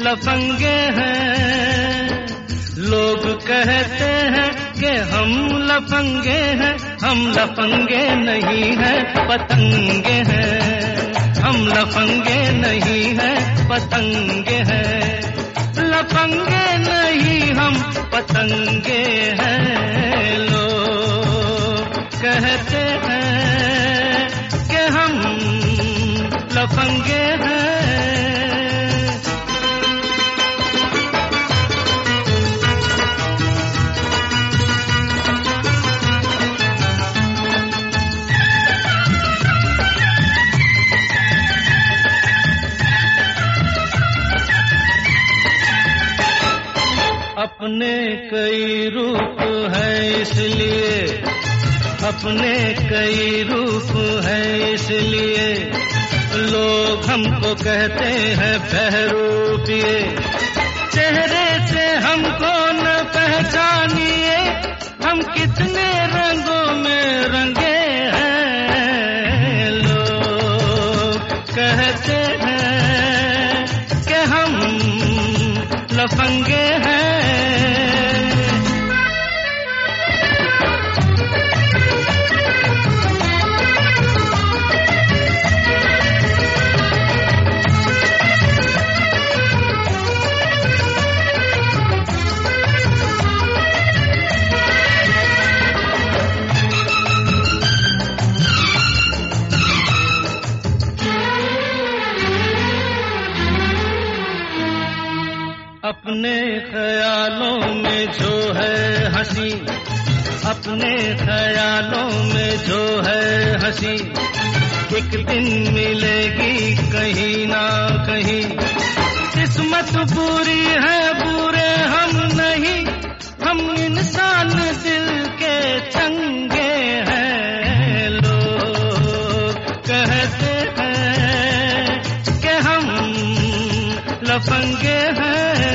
लफंगे हैं। लोग कहते हैं कि हम लफंगे हैं, हम लफंगे नहीं हैं, पतंगे हैं। हम लफंगे नहीं हैं, पतंगे हैं। लफंगे नहीं हम पतंगे हैं। लोग कहते हैं कि हम लफंगे हैं। अपने कई रूप है इसलिए, अपने कई रूप है इसलिए लोग हमको कहते हैं बहरूपिए। चेहरे से हमको न पहचानिए, हम कितने रंगों में रंगे हैं। लोग कहते हैं कि हम लफंगे हैं। अपने ख्यालों में जो है हंसी, अपने ख्यालों में जो है हंसी, एक दिन मिलेगी कहीं ना कहीं। किस्मत बुरी है, बुरे हम नहीं, हम इंसान दिल के चंगे हैं। लोग कहते हैं कि हम लफंगे हैं।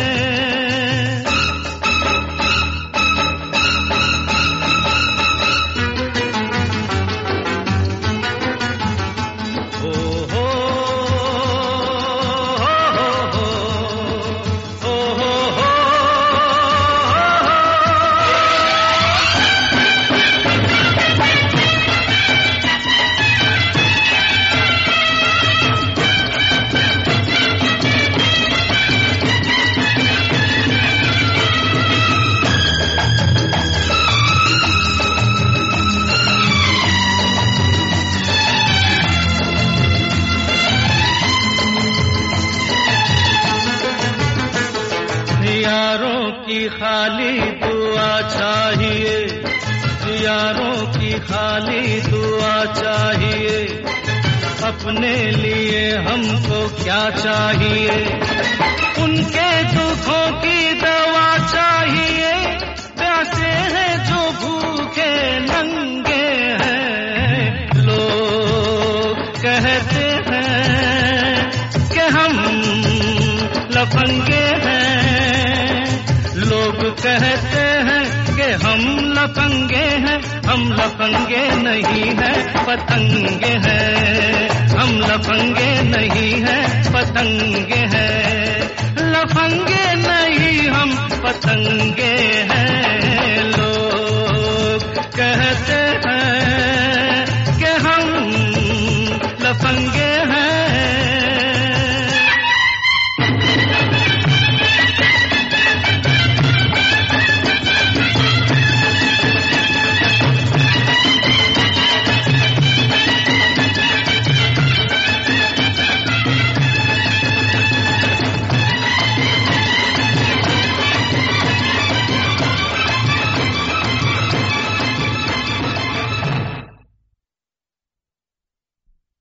यारों की खाली दुआ चाहिए, यारों की खाली दुआ चाहिए। अपने लिए हमको क्या चाहिए, उनके दुखों की दवा चाहिए। प्यासे हैं जो भूखे नंगे हैं। लोग कहते हैं कि हम लफंगे हैं। लोग कहते हैं कि हम लफंगे हैं, हम लफंगे नहीं हैं, पतंगे हैं। हम लफंगे नहीं हैं, पतंगे हैं। लफंगे नहीं हम पतंगे